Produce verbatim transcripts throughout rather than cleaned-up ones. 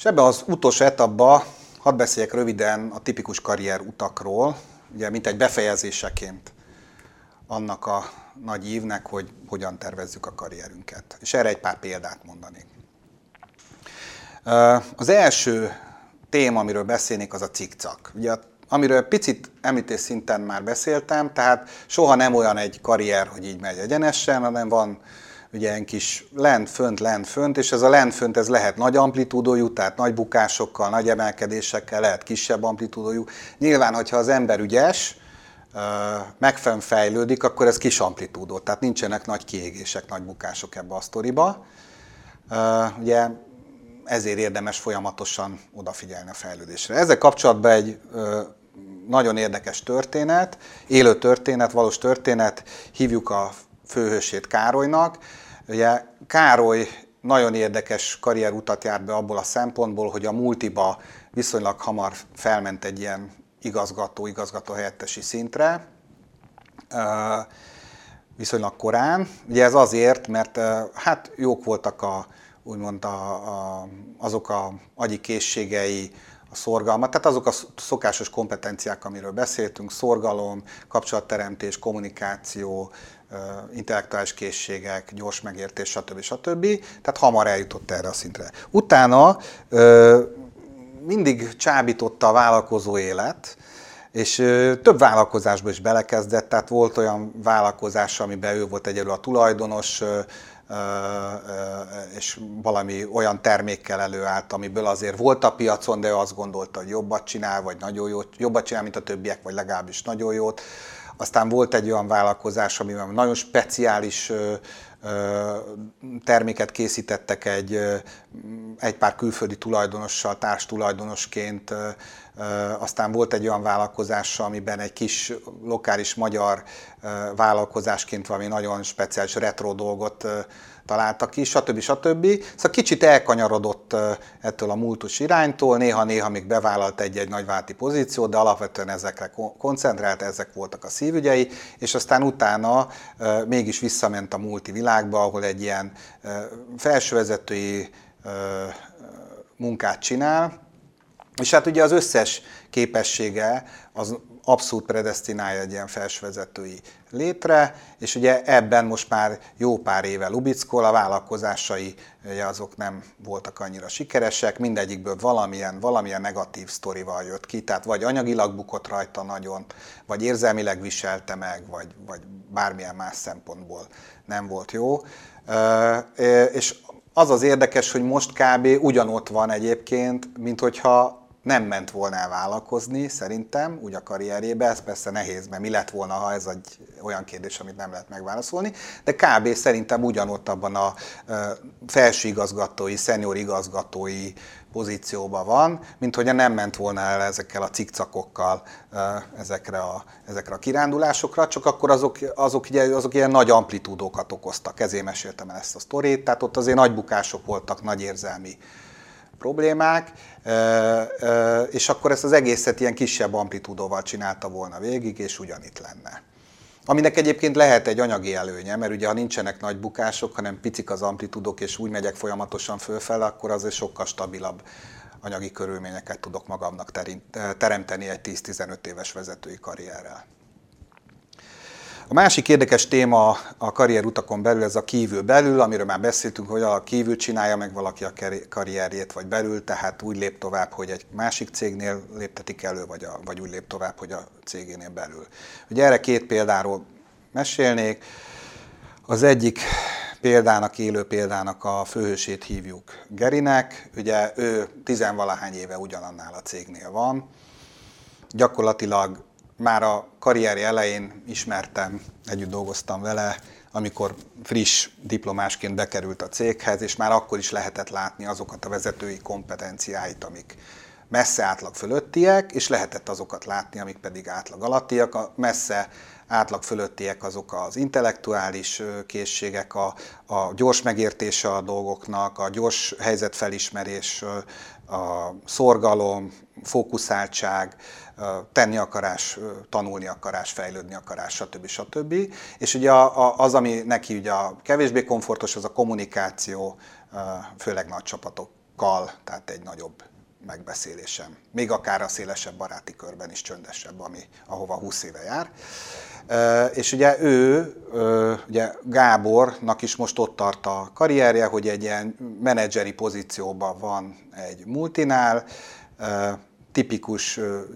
És ebben az utolsó etapban hadd beszéljek röviden a tipikus karrier utakról, ugye mint egy befejezéseként annak a nagy ívnek, hogy hogyan tervezzük a karrierünket. És erre egy pár példát mondanék. Az első téma, amiről beszélnék, az a cikcak. Ugye, amiről picit említés szinten már beszéltem, tehát soha nem olyan egy karrier, hogy így megy egyenesen, hanem van ugye egy kis lent-fönt, lent-fönt, és ez a lent-fönt ez lehet nagy amplitúdójú, tehát nagy bukásokkal, nagy emelkedésekkel, lehet kisebb amplitúdójú. Nyilván, hogyha az ember ügyes, megfelelően fejlődik, akkor ez kis amplitúdó, tehát nincsenek nagy kiégések, nagy bukások ebbe a sztoriba. Ugye ezért érdemes folyamatosan odafigyelni a fejlődésre. Ezzel kapcsolatban egy nagyon érdekes történet, élő történet, valós történet, hívjuk a főhősét Károlynak. Ugye Károly nagyon érdekes karrierutat járt be abból a szempontból, hogy a multiba viszonylag hamar felment egy ilyen igazgató, igazgató helyettesi szintre, viszonylag korán. Ugye ez azért, mert hát jók voltak a, úgymond a, a, azok a agyi készségei, a szorgalmat, tehát azok a szokásos kompetenciák, amiről beszéltünk, szorgalom, kapcsolatteremtés, kommunikáció, intellektuális készségek, gyors megértés, stb. stb. Tehát hamar eljutott erre a szintre. Utána mindig csábította a vállalkozó élet, és több vállalkozásba is belekezdett, tehát volt olyan vállalkozás, amiben ő volt egyedül a tulajdonos, és valami olyan termékkel előállt, amiből azért volt a piacon, de ő azt gondolta, hogy jobbat csinál, vagy nagyon jót, jobbat csinál, mint a többiek, vagy legalábbis nagyon jót. Aztán volt egy olyan vállalkozás, amiben nagyon speciális terméket készítettek egy, egy pár külföldi tulajdonossal, társtulajdonosként. Aztán volt egy olyan vállalkozás, amiben egy kis lokális magyar vállalkozásként valami nagyon speciális retro dolgot találtak ki, stb. stb. Szóval kicsit elkanyarodott ettől a múltus iránytól, néha-néha még bevállalt egy-egy nagyvállalati pozíciót, de alapvetően ezekre koncentrált, ezek voltak a szívügyei, és aztán utána mégis visszament a multi világba, ahol egy ilyen felsővezetői munkát csinál, és hát ugye az összes képessége az abszolút predesztinálja egy ilyen felsővezetői létre, és ugye ebben most már jó pár éve lubickol, a vállalkozásai ugye azok nem voltak annyira sikeresek, mindegyikből valamilyen, valamilyen negatív sztorival jött ki, tehát vagy anyagilag bukott rajta nagyon, vagy érzelmileg viselte meg, vagy, vagy bármilyen más szempontból nem volt jó. És az az érdekes, hogy most kb. Ugyanott van egyébként, mint hogyha nem ment volna el vállalkozni, szerintem, úgy a karrierjébe, ez persze nehéz, mert mi lett volna, ha ez egy olyan kérdés, amit nem lehet megválaszolni, de kb. Szerintem ugyanott abban a felső igazgatói, szenior igazgatói pozícióban van, mint hogyha nem ment volna el ezekkel a cikcakokkal ezekre a, ezekre a kirándulásokra, csak akkor azok, azok, azok ilyen nagy amplitúdókat okoztak, ezért meséltem el ezt a sztorit, tehát ott azért nagy bukások voltak, nagy érzelmi problémák, és akkor ezt az egészet ilyen kisebb amplitúdóval csinálta volna végig, és ugyanitt lenne. Aminek egyébként lehet egy anyagi előnye, mert ugye ha nincsenek nagy bukások, hanem picik az amplitúdok, és úgy megyek folyamatosan fölfele, akkor azért sokkal stabilabb anyagi körülményeket tudok magamnak teremteni egy tíz-tizenöt éves vezetői karrierrel. A másik érdekes téma a karrierutakon belül ez a kívül-belül, amiről már beszéltünk, hogy a kívül csinálja meg valaki a karrierjét, vagy belül, tehát úgy lép tovább, hogy egy másik cégnél léptetik elő, vagy, a, vagy úgy lép tovább, hogy a cégénél belül. Ugye erre két példáról mesélnék. Az egyik példának, élő példának a főhősét hívjuk Gerinek. Ugye ő tizenvalahány éve ugyanannál a cégnél van. Gyakorlatilag már a karrierje elején ismertem, együtt dolgoztam vele, amikor friss diplomásként bekerült a céghez, és már akkor is lehetett látni azokat a vezetői kompetenciáit, amik messze átlag fölöttiek, és lehetett azokat látni, amik pedig átlag alattiak. A messze átlag fölöttiek azok az intellektuális készségek, a, a gyors megértése a dolgoknak, a gyors helyzetfelismerés, a szorgalom, fókuszáltság, tenni akarás, tanulni akarás, fejlődni akarás, stb. stb. És ugye az, ami neki ugye a kevésbé komfortos, az a kommunikáció, főleg nagy csapatok barátokkal, tehát egy nagyobb megbeszélésem. Még akár a szélesebb baráti körben is csöndesebb, ami, ahova húsz éve jár. És ugye ő, ugye Gábornak is most ott tart a karrierje, hogy egy ilyen menedzseri pozícióban van egy multinál, tipikus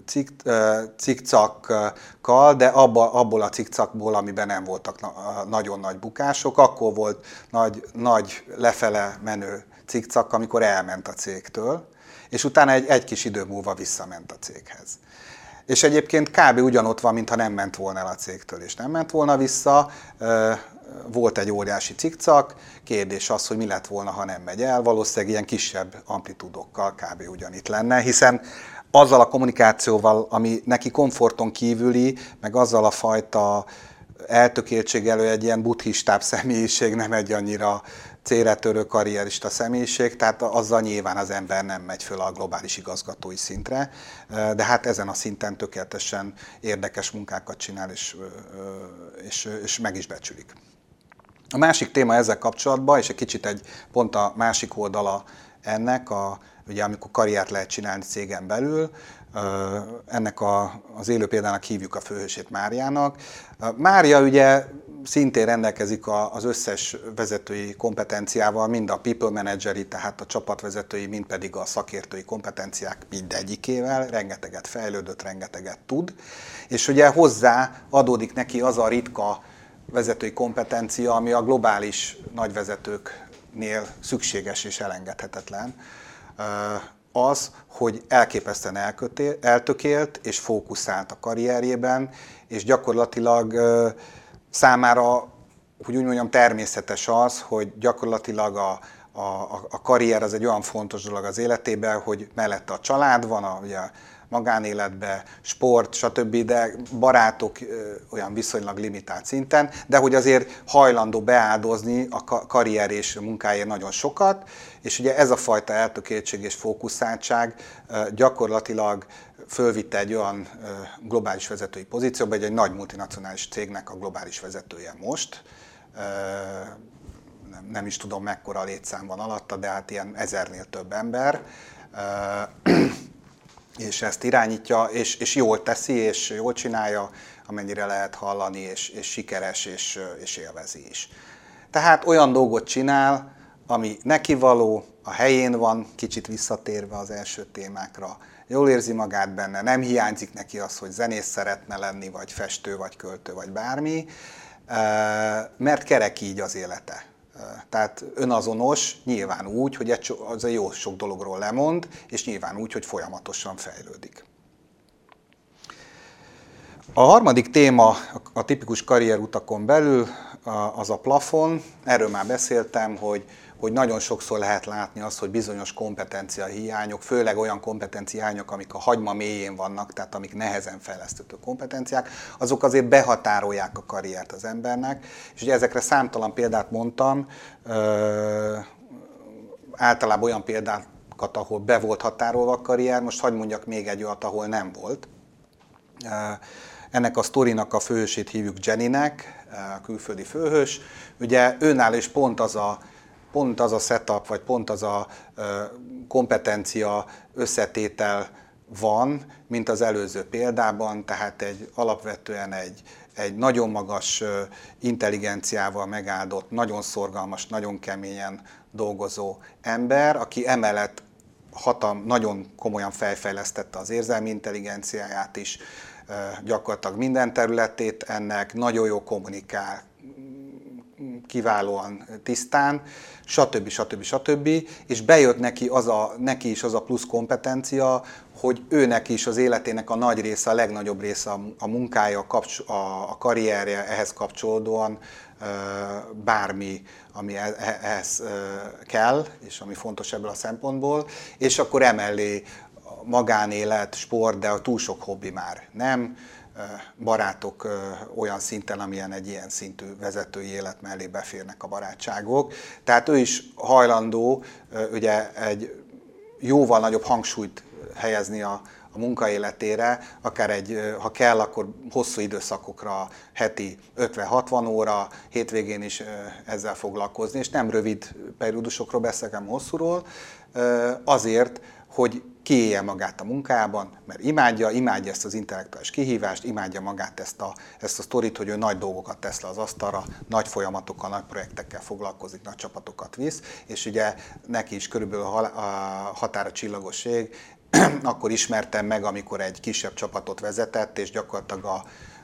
cikcakkal, de abba, abból a cikcakból, amiben nem voltak nagyon nagy bukások, akkor volt nagy, nagy lefele menő cikcak, amikor elment a cégtől, és utána egy, egy kis idő múlva visszament a céghez. És egyébként kb. Ugyanott van, mintha nem ment volna el a cégtől, és nem ment volna vissza. Volt egy óriási cikcak, kérdés az, hogy mi lett volna, ha nem megy el. Valószínűleg ilyen kisebb amplitúdokkal kb. Ugyanitt lenne, hiszen azzal a kommunikációval, ami neki komforton kívüli, meg azzal a fajta eltökéltség elő egy ilyen buddhistább személyiség, nem egy annyira célra törő karrierista személyiség, tehát azzal nyilván az ember nem megy föl a globális igazgatói szintre, de hát ezen a szinten tökéletesen érdekes munkákat csinál, és, és, és meg is becsülik. A másik téma ezzel kapcsolatban, és egy kicsit egy pont a másik oldala ennek, a, ugye amikor karriert lehet csinálni cégen belül, ennek a, az élő példának hívjuk a főhősét Máriának. Mária ugye szintén rendelkezik az összes vezetői kompetenciával, mind a people manageri, tehát a csapatvezetői, mind pedig a szakértői kompetenciák mindegyikével, rengeteget fejlődött, rengeteget tud, és ugye hozzá adódik neki az a ritka vezetői kompetencia, ami a globális nagyvezetőknél szükséges és elengedhetetlen, az, hogy elképesztően eltökélt és fókuszált a karrierjében, és gyakorlatilag számára, hogy úgy mondjam, természetes az, hogy gyakorlatilag a, a, a karrier az egy olyan fontos dolog az életében, hogy mellette a család van, a, ugye, magánéletbe, sport, stb., de barátok olyan viszonylag limitált szinten, de hogy azért hajlandó beáldozni a karrier és munkáért nagyon sokat, és ugye ez a fajta eltökéltség és fókuszáltság gyakorlatilag fölvitte egy olyan globális vezetői pozícióba, hogy egy nagy multinacionális cégnek a globális vezetője most. Nem is tudom, mekkora létszám van alatta, de hát ilyen ezernél több ember. És ezt irányítja, és, és jól teszi, és jól csinálja, amennyire lehet hallani, és, és sikeres, és, és élvezi is. Tehát olyan dolgot csinál, ami neki való, a helyén van, kicsit visszatérve az első témákra, jól érzi magát benne, nem hiányzik neki az, hogy zenész szeretne lenni, vagy festő, vagy költő, vagy bármi, mert kerek így az élete. Tehát önazonos, nyilván úgy, hogy az a jó sok dologról lemond, és nyilván úgy, hogy folyamatosan fejlődik. A harmadik téma a tipikus karrierutakon belül az a plafon. Erről már beszéltem, hogy, hogy nagyon sokszor lehet látni azt, hogy bizonyos kompetenciahiányok, főleg olyan kompetenciahiányok, amik a hagyma mélyén vannak, tehát amik nehezen fejleszthető kompetenciák, azok azért behatárolják a karriert az embernek. És ugye ezekre számtalan példát mondtam, ö, általában olyan példákat, ahol be volt határolva a karrier, most hadd mondjak még egy olyat, ahol nem volt. Ennek a sztorinak a főhősét hívjuk Jennynek, a külföldi főhős. Ugye őnál is pont az a, pont az a setup, vagy pont az a kompetencia összetétel van, mint az előző példában, tehát egy, alapvetően egy, egy nagyon magas intelligenciával megáldott, nagyon szorgalmas, nagyon keményen dolgozó ember, aki emellett hatam, nagyon komolyan felfejlesztette az érzelmi intelligenciáját is, gyakorlatilag minden területét ennek, nagyon jó kommunikál, kiválóan tisztán, stb. stb. stb. És bejött neki, az a, neki is az a plusz kompetencia, hogy őnek is az életének a nagy része, a legnagyobb része a munkája, a karrierje, ehhez kapcsolódóan bármi, ami ehhez kell, és ami fontos ebből a szempontból, és akkor emellé magánélet, sport, de a túl sok hobbi már nem, barátok olyan szinten, amilyen egy ilyen szintű vezetői élet mellé beférnek a barátságok. Tehát ő is hajlandó ugye egy jóval nagyobb hangsúlyt helyezni a, a munkaéletére, akár egy, ha kell, akkor hosszú időszakokra, heti ötven-hatvan óra, hétvégén is ezzel foglalkozni, és nem rövid periódusokról beszélek, hanem hosszúról, azért, hogy kiélje magát a munkában, mert imádja, imádja ezt az intellektuális kihívást, imádja magát ezt a, ezt a sztorit, hogy ő nagy dolgokat tesz le az asztalra, nagy folyamatokkal, nagy projektekkel foglalkozik, nagy csapatokat visz, és ugye neki is körülbelül a határa csillagos ég, akkor ismertem meg, amikor egy kisebb csapatot vezetett, és gyakorlatilag a,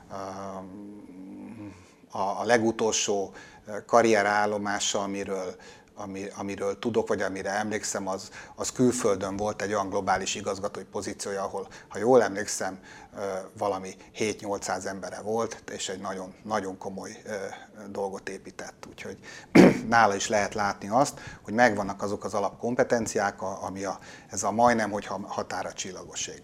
a, a legutolsó karrierállomása, amiről Ami, amiről tudok, vagy amire emlékszem, az, az külföldön volt egy olyan globális igazgatói pozíciója, ahol, ha jól emlékszem, valami hét-nyolcszáz embere volt, és egy nagyon, nagyon komoly dolgot épített. Úgyhogy nála is lehet látni azt, hogy megvannak azok az alapkompetenciák, ami a, ez a majdnem, hogy határa csillagoség.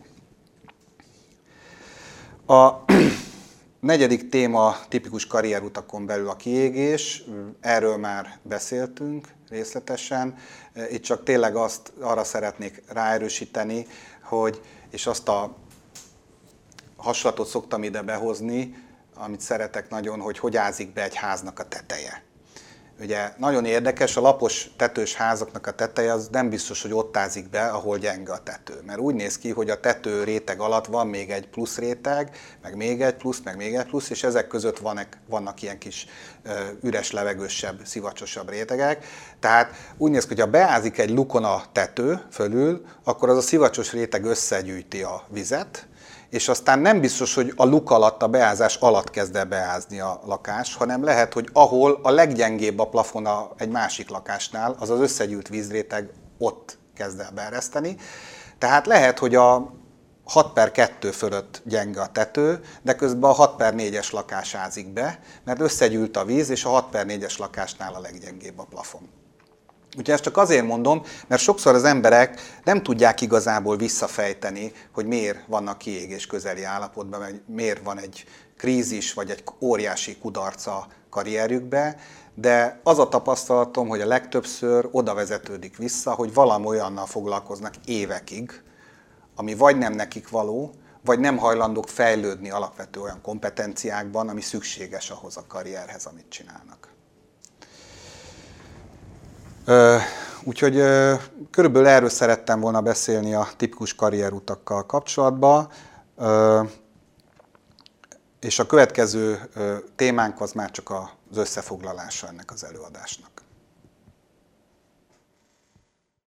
A negyedik téma tipikus karrierutakon belül a kiégés, erről már beszéltünk részletesen, itt csak tényleg azt arra szeretnék ráerősíteni, hogy, és azt a hasonlatot szoktam ide behozni, amit szeretek nagyon, hogy hogy ázik be egy háznak a teteje. Ugye nagyon érdekes, a lapos tetős házaknak a teteje az nem biztos, hogy ott ázik be, ahol gyenge a tető. Mert úgy néz ki, hogy a tető réteg alatt van még egy plusz réteg, meg még egy plusz, meg még egy plusz, és ezek között vannak, vannak ilyen kis üres, levegősebb, szivacsosabb rétegek. Tehát úgy néz ki, hogy ha beázik egy lukon a tető fölül, akkor az a szivacsos réteg összegyűjti a vizet, és aztán nem biztos, hogy a luk alatt, a beázás alatt kezd el beázni a lakás, hanem lehet, hogy ahol a leggyengébb a plafon a, egy másik lakásnál, az az összegyűlt vízréteg ott kezd el beereszteni. Tehát lehet, hogy a hat per kettő fölött gyenge a tető, de közben a hat per négyes lakás ázik be, mert összegyűlt a víz, és a hat per négyes lakásnál a leggyengébb a plafon. Úgyhogy ezt csak azért mondom, mert sokszor az emberek nem tudják igazából visszafejteni, hogy miért vannak kiégés közeli állapotban, vagy miért van egy krízis, vagy egy óriási kudarc a karrierjükbe, de az a tapasztalatom, hogy a legtöbbször oda vezetődik vissza, hogy valami olyannal foglalkoznak évekig, ami vagy nem nekik való, vagy nem hajlandók fejlődni alapvető olyan kompetenciákban, ami szükséges ahhoz a karrierhez, amit csinálnak. Úgyhogy körülbelül erről szerettem volna beszélni a tipikus karrierutakkal kapcsolatban, és a következő témánk az már csak az összefoglalása ennek az előadásnak.